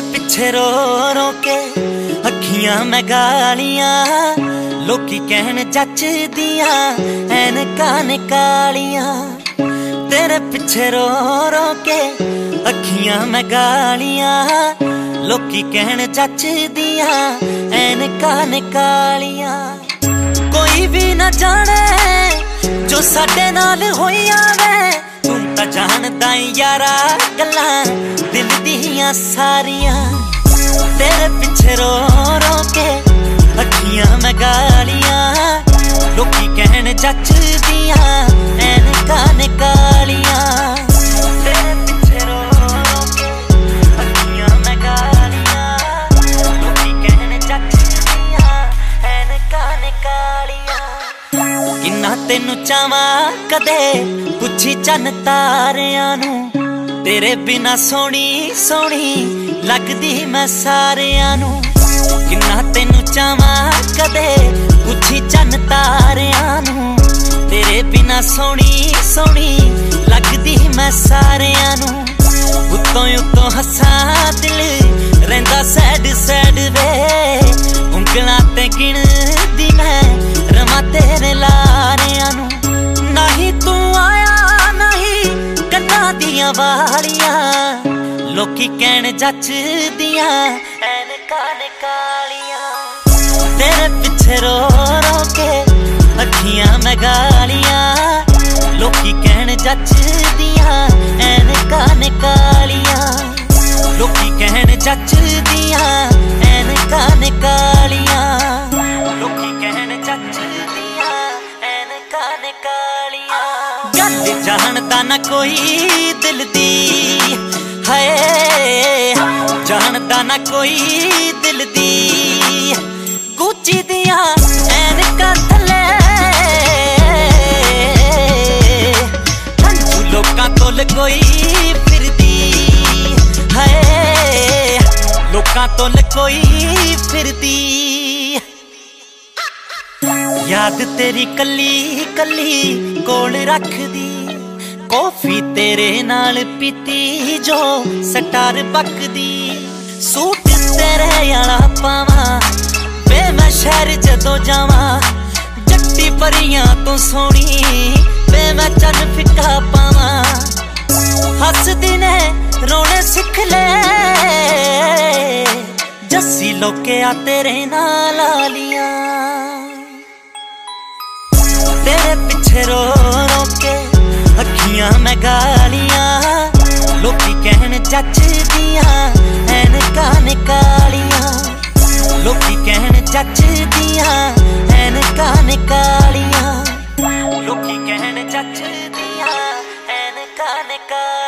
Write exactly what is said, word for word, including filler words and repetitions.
पिछे रो रो के अखियां मैं गालियां, लोकी कहन जच दिया ऐनकां ने कालियां। तेरे पिछे रो रो के अखियां मैं गालियां, लोकी कहन जच दिया ऐनकां ने कालियां। कोई भी ना जाने जो साडे नाल होइयां वे, तू तां जानदा यारा गल्लां दिल दियां सारियां। तेरे पिछे रो रो के अखियां मैं गालियां, लोकी कहन जच दिया ऐनकां ने कालियां। तेरे पिछे रो रो के अखियां मैं गालियां, लोकी कहन जच दिया ऐनकां ने कालियां। किन्ना तेनू चावां कदे पुछी चन तारियां नू, तेरे बिना सोहनी सोहनी लगदी मैं सारियां नू। किन्ना तेनू चावां कदे पुछी चन तारियां नू, तेरे बिना सोहनी सोहनी लगदी मैं सारियां नू। उत्तों उत्तों हसां दिल रहिंदा सैड सैड वे, उंगलां ते गिणदी मैं रवां तेरे लारियां नू। नहीं तू आया नहीं कन्नां दियां वालियां, लोकी कहन जच दिया ऐनकां ने कालियां। तेरे पिछे रो रो के अखियां मैं गालियां, लोकी कहन जच दिया ऐनकां ने कालियां। लोकी कहन जच दिया ऐनकां ने कालियां, लोकी कहन जच दिया ऐनकां ने कालियां। गल जानदा ना कोई दिल दी हाय, जानदा ना कोई दिल दी गुच्ची दिया ऐनकां थल्ले। हंझू लोकां तोल कोई फिरदी हाय, लोकां तोल कोई फिरदी। याद तेरी कली कली कोल रखदी, कॉफी तेरे नाल पीती जो स्टार बकदी। सूट तेरे आला पावां वे मैं शहर जदों जावां, जट्टी परियां तो सोहनी वे मैं चन फिक्का पावां। हसदी ने रोने सिख ले जस्सी लोके आ तेरे नाल आलियां। तेरे पिछे रो रो के अखियां मैं गालियां, लोकी कहन जच दिया ऐनकां ने कालियां। लोकी कहन जच दिया ऐनकां ने कालियां, लोकी कहन जच दिया ऐनकां ने कालियां।